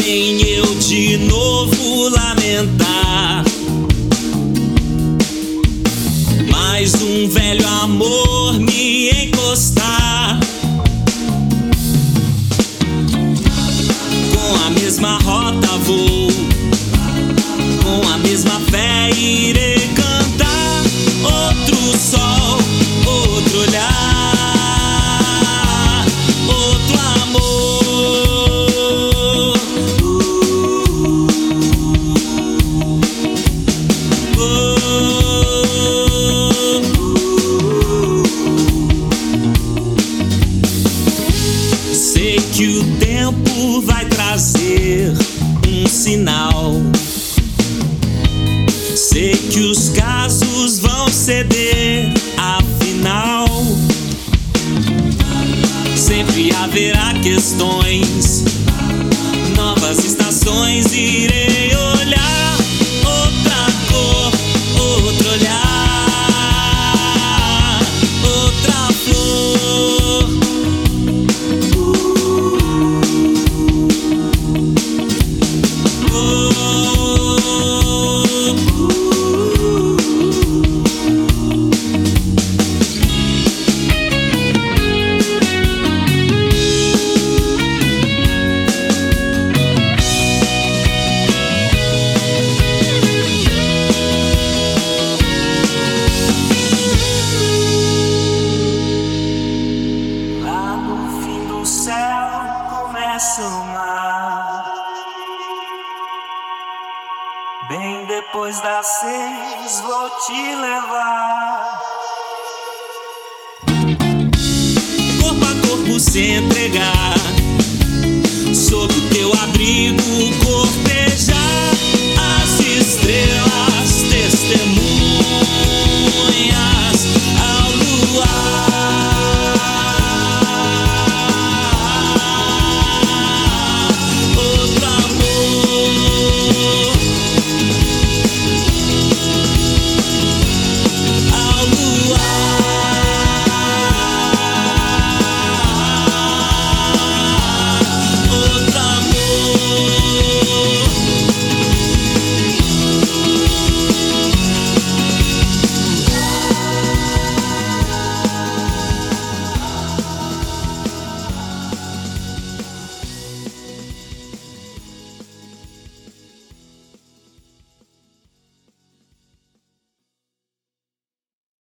vem eu de novo lamentar. Mais um velho amor me encostar. Com a mesma rota vou, com a mesma fé irei cantar. Outro sol, outro olhar, outro amor. Sei que o tempo vai trazer um sinal. Sei que os casos vão ceder, afinal sempre haverá questões, novas estações, irei olhar. Outra cor, outro olhar, outra flor. Lá no fim do céu começa o mar. Bem depois das 6 vou te levar. Corpo a corpo se entregar, sob o teu abrigo.